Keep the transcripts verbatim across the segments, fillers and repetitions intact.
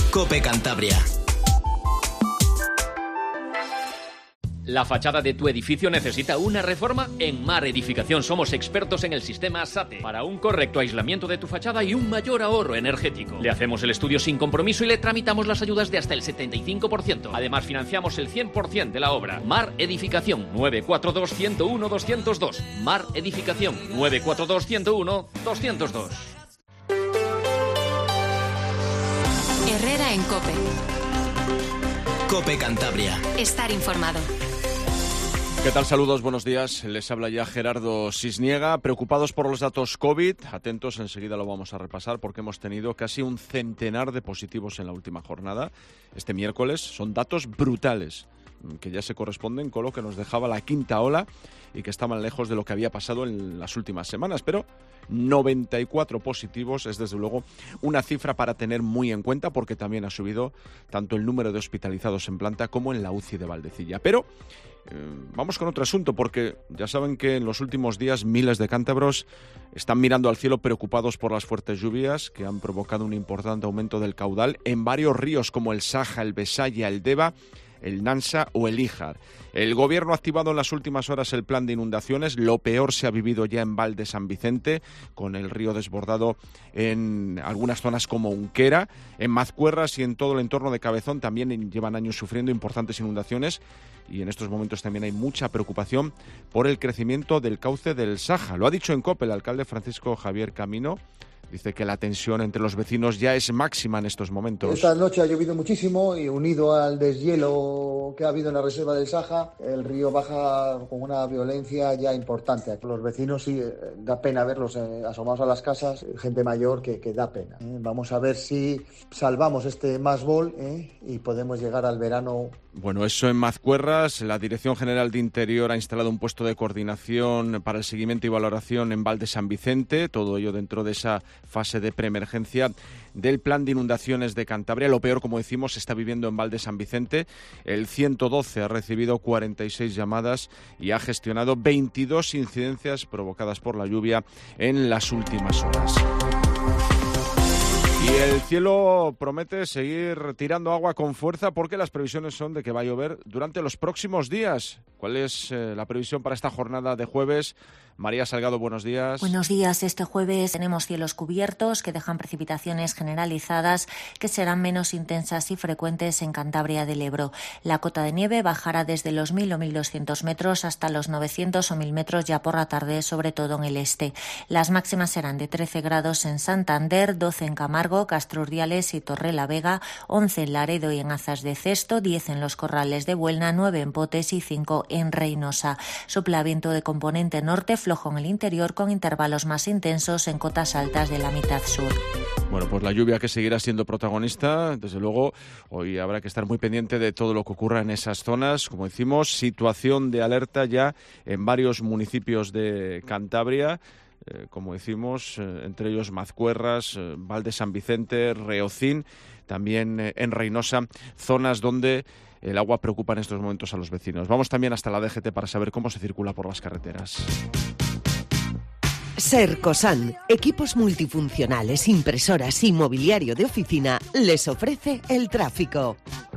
COPE Cantabria. ¿La fachada de tu edificio necesita una reforma? En Mar Edificación somos expertos en el sistema SATE para un correcto aislamiento de tu fachada y un mayor ahorro energético. Le hacemos el estudio sin compromiso y le tramitamos las ayudas de hasta el setenta y cinco por ciento. Además, financiamos el cien por ciento de la obra. Mar Edificación, nueve cuatro dos, uno cero uno, dos cero dos. Mar Edificación, nueve cuatro dos, uno cero uno, dos cero dos. Herrera en COPE. COPE Cantabria. Estar informado. ¿Qué tal? Saludos, buenos días. Les habla ya Gerardo Sisniega. Preocupados por los datos COVID, atentos, enseguida lo vamos a repasar porque hemos tenido casi un centenar de positivos en la última jornada. Este miércoles son datos brutales que ya se corresponden con lo que nos dejaba la quinta ola y que estaban lejos de lo que había pasado en las últimas semanas, pero noventa y cuatro positivos es desde luego una cifra para tener muy en cuenta porque también ha subido tanto el número de hospitalizados en planta como en la U C I de Valdecilla. Pero eh, vamos con otro asunto porque ya saben que en los últimos días miles de cántabros están mirando al cielo preocupados por las fuertes lluvias que han provocado un importante aumento del caudal en varios ríos como el Saja, el Besaya, el Deva, el Nansa o el Íjar. El Gobierno ha activado en las últimas horas el plan de inundaciones. Lo peor se ha vivido ya en Val de San Vicente, con el río desbordado en algunas zonas como Unquera. En Mazcuerras y en todo el entorno de Cabezón también llevan años sufriendo importantes inundaciones y en estos momentos también hay mucha preocupación por el crecimiento del cauce del Saja. Lo ha dicho en COPE el alcalde Francisco Javier Camino. Dice que la tensión entre los vecinos ya es máxima en estos momentos. Esta noche ha llovido muchísimo y unido al deshielo que ha habido en la reserva del Saja, el río baja con una violencia ya importante. Los vecinos sí, da pena verlos eh, asomados a las casas, gente mayor que, que da pena. ¿eh? Vamos a ver si salvamos este Masbol ¿eh? y podemos llegar al verano. Bueno, eso en Mazcuerras. La Dirección General de Interior ha instalado un puesto de coordinación para el seguimiento y valoración en Val de San Vicente, todo ello dentro de esa fase de preemergencia del plan de inundaciones de Cantabria. Lo peor, como decimos, se está viviendo en Val de San Vicente. El ciento doce ha recibido cuarenta y seis llamadas y ha gestionado veintidós incidencias provocadas por la lluvia en las últimas horas. Y el cielo promete seguir tirando agua con fuerza porque las previsiones son de que va a llover durante los próximos días. ¿Cuál es eh, la previsión para esta jornada de jueves? María Salgado, buenos días. Buenos días. Este jueves tenemos cielos cubiertos que dejan precipitaciones generalizadas que serán menos intensas y frecuentes en Cantabria del Ebro. La cota de nieve bajará desde los mil o mil doscientos metros hasta los novecientos o mil metros ya por la tarde, sobre todo en el este. Las máximas serán de trece grados en Santander, doce en Camargo, Castro Urdiales y Torrelavega, once en Laredo y en Azas de Cesto, diez en Los Corrales de Buelna, nueve en Potes y cinco en Reynosa. Sopla viento de componente norte, flojo en el interior con intervalos más intensos en cotas altas de la mitad sur. Bueno, pues la lluvia que seguirá siendo protagonista, desde luego, hoy habrá que estar muy pendiente de todo lo que ocurra en esas zonas. Como decimos, situación de alerta ya en varios municipios de Cantabria, eh, como decimos, eh, entre ellos Mazcuerras, eh, Val de San Vicente, Reocín, también eh, en Reynosa, zonas donde el agua preocupa en estos momentos a los vecinos. Vamos también hasta la D G T para saber cómo se circula por las carreteras. Sercosan, equipos multifuncionales, impresoras y mobiliario de oficina, les ofrece el tráfico.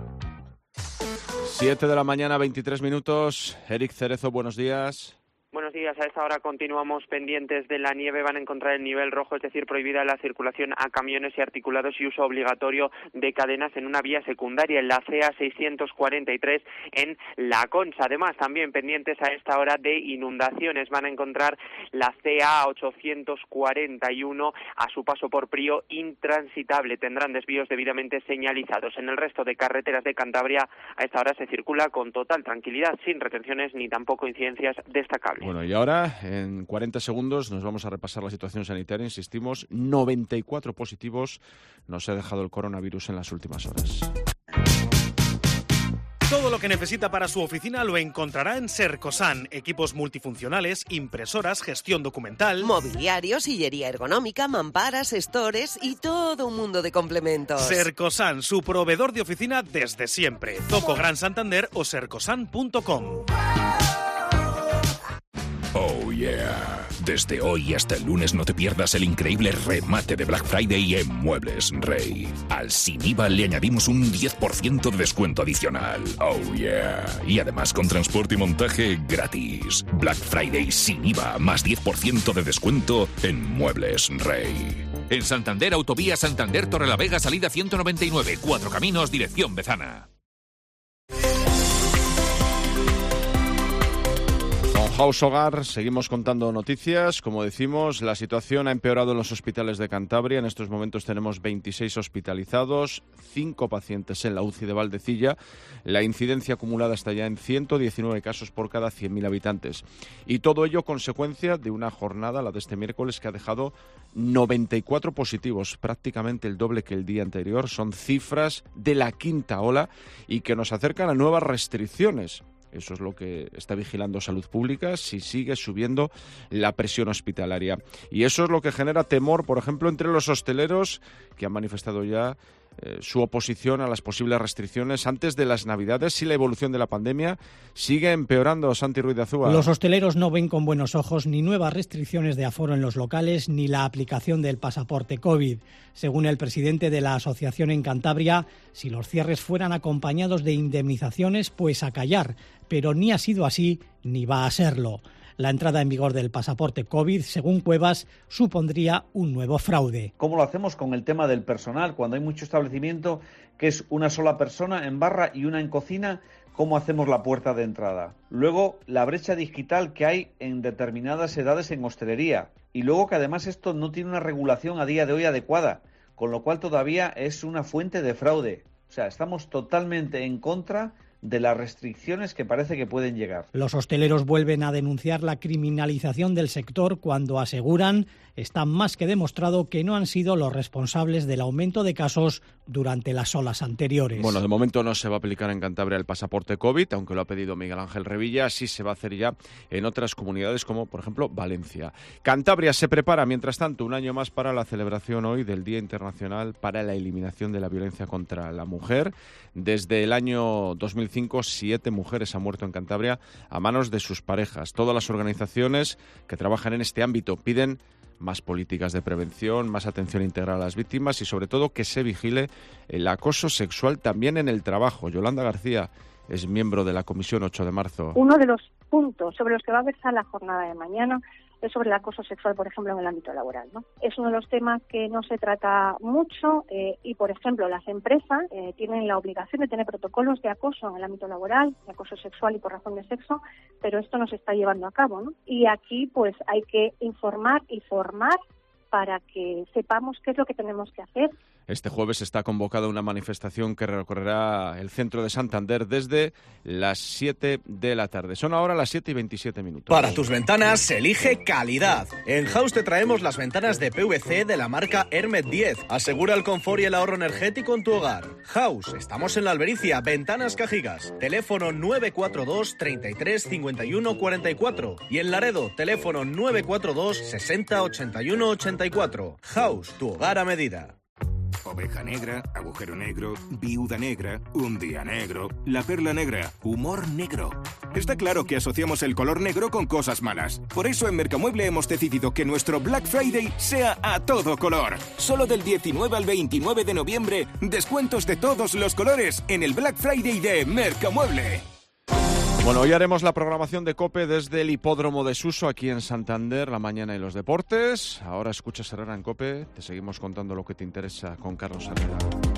siete de la mañana, veintitrés minutos. Eric Cerezo, buenos días. Buenos días, a esta hora continuamos pendientes de la nieve, van a encontrar el nivel rojo, es decir, prohibida la circulación a camiones y articulados y uso obligatorio de cadenas en una vía secundaria, en la C A seiscientos cuarenta y tres en La Concha. Además, también pendientes a esta hora de inundaciones, van a encontrar la C A ochocientos cuarenta y uno a su paso por Prío intransitable, tendrán desvíos debidamente señalizados. En el resto de carreteras de Cantabria, a esta hora se circula con total tranquilidad, sin retenciones ni tampoco incidencias destacables. Bueno, y ahora, en cuarenta segundos, nos vamos a repasar la situación sanitaria. Insistimos, noventa y cuatro positivos nos ha dejado el coronavirus en las últimas horas. Todo lo que necesita para su oficina lo encontrará en Sercosan. Equipos multifuncionales, impresoras, gestión documental, mobiliario, sillería ergonómica, mamparas, stores y todo un mundo de complementos. Sercosan, su proveedor de oficina desde siempre. Zoco Gran Santander o sercosan punto com. Oh yeah. Desde hoy hasta el lunes no te pierdas el increíble remate de Black Friday en Muebles Rey. Al sin I V A le añadimos un diez por ciento de descuento adicional. Oh yeah. Y además con transporte y montaje gratis. Black Friday sin I V A más diez por ciento de descuento en Muebles Rey. En Santander, Autovía Santander Torrelavega, salida ciento noventa y nueve, Cuatro Caminos, dirección Bezana. House Hogar, seguimos contando noticias. Como decimos, la situación ha empeorado en los hospitales de Cantabria. En estos momentos tenemos veintiséis hospitalizados, cinco pacientes en la U C I de Valdecilla. La incidencia acumulada está ya en ciento diecinueve casos por cada cien mil habitantes. Y todo ello consecuencia de una jornada, la de este miércoles, que ha dejado noventa y cuatro positivos, prácticamente el doble que el día anterior. Son cifras de la quinta ola y que nos acercan a nuevas restricciones. Eso es lo que está vigilando Salud Pública, si sigue subiendo la presión hospitalaria. Y eso es lo que genera temor, por ejemplo, entre los hosteleros, que han manifestado ya eh, su oposición a las posibles restricciones antes de las Navidades, si la evolución de la pandemia sigue empeorando. Santi Ruiz de Azúa. Los hosteleros no ven con buenos ojos ni nuevas restricciones de aforo en los locales, ni la aplicación del pasaporte COVID. Según el presidente de la asociación en Cantabria, si los cierres fueran acompañados de indemnizaciones, pues a callar. Pero ni ha sido así, ni va a serlo. La entrada en vigor del pasaporte COVID, según Cuevas, supondría un nuevo fraude. ¿Cómo lo hacemos con el tema del personal? Cuando hay mucho establecimiento que es una sola persona en barra y una en cocina, ¿cómo hacemos la puerta de entrada? Luego, la brecha digital que hay en determinadas edades en hostelería. Y luego que además esto no tiene una regulación a día de hoy adecuada, con lo cual todavía es una fuente de fraude. O sea, estamos totalmente en contra de las restricciones que parece que pueden llegar. Los hosteleros vuelven a denunciar la criminalización del sector cuando aseguran está más que demostrado que no han sido los responsables del aumento de casos durante las olas anteriores. Bueno, de momento no se va a aplicar en Cantabria el pasaporte COVID, aunque lo ha pedido Miguel Ángel Revilla. Sí se va a hacer ya en otras comunidades como, por ejemplo, Valencia. Cantabria se prepara, mientras tanto, un año más para la celebración hoy del Día Internacional para la Eliminación de la Violencia contra la Mujer. Desde el año dos mil cinco, siete mujeres han muerto en Cantabria a manos de sus parejas. Todas las organizaciones que trabajan en este ámbito piden más políticas de prevención, más atención integral a las víctimas y, sobre todo, que se vigile el acoso sexual también en el trabajo. Yolanda García es miembro de la Comisión ocho de marzo. Uno de los puntos sobre los que va a versar la jornada de mañana es sobre el acoso sexual, por ejemplo, en el ámbito laboral, ¿no? Es uno de los temas que no se trata mucho eh, y, por ejemplo, las empresas eh, tienen la obligación de tener protocolos de acoso en el ámbito laboral, de acoso sexual y por razón de sexo, pero esto no se está llevando a cabo, ¿no? Y aquí, pues, hay que informar y formar para que sepamos qué es lo que tenemos que hacer. Este jueves está convocada una manifestación que recorrerá el centro de Santander desde las siete de la tarde. Son ahora las siete y veintisiete minutos. Para tus ventanas, elige calidad. En House te traemos las ventanas de P V C de la marca Hermet diez. Asegura el confort y el ahorro energético en tu hogar. House, estamos en la Albericia, Ventanas Cajigas. Teléfono nueve cuatro dos, treinta y tres, cincuenta y uno, cuarenta y cuatro. Y en Laredo, teléfono nueve cuatro dos, sesenta, ochenta y uno, ochenta y cuatro. House, tu hogar a medida. Oveja negra, agujero negro, viuda negra, un día negro, la perla negra, humor negro. Está claro que asociamos el color negro con cosas malas. Por eso en Mercamueble hemos decidido que nuestro Black Friday sea a todo color. Solo del diecinueve al veintinueve de noviembre, descuentos de todos los colores en el Black Friday de Mercamueble. Bueno, hoy haremos la programación de COPE desde el Hipódromo de Suso, aquí en Santander, la mañana y los deportes. Ahora escuchas Herrera en COPE, te seguimos contando lo que te interesa con Carlos Herrera.